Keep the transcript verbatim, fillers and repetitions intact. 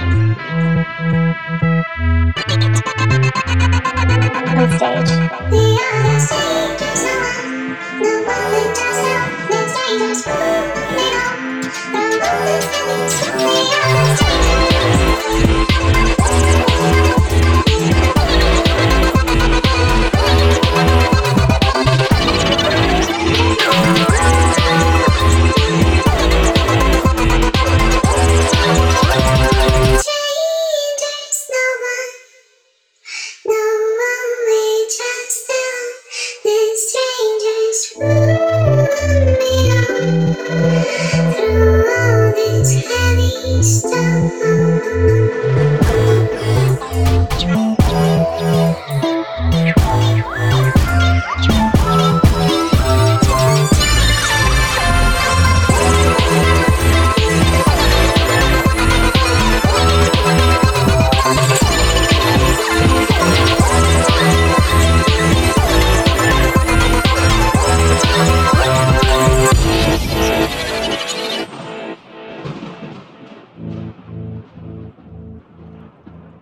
On stage. The other stage is on. The moment just now. The stage is moving on. The moment's coming soon. The other stage.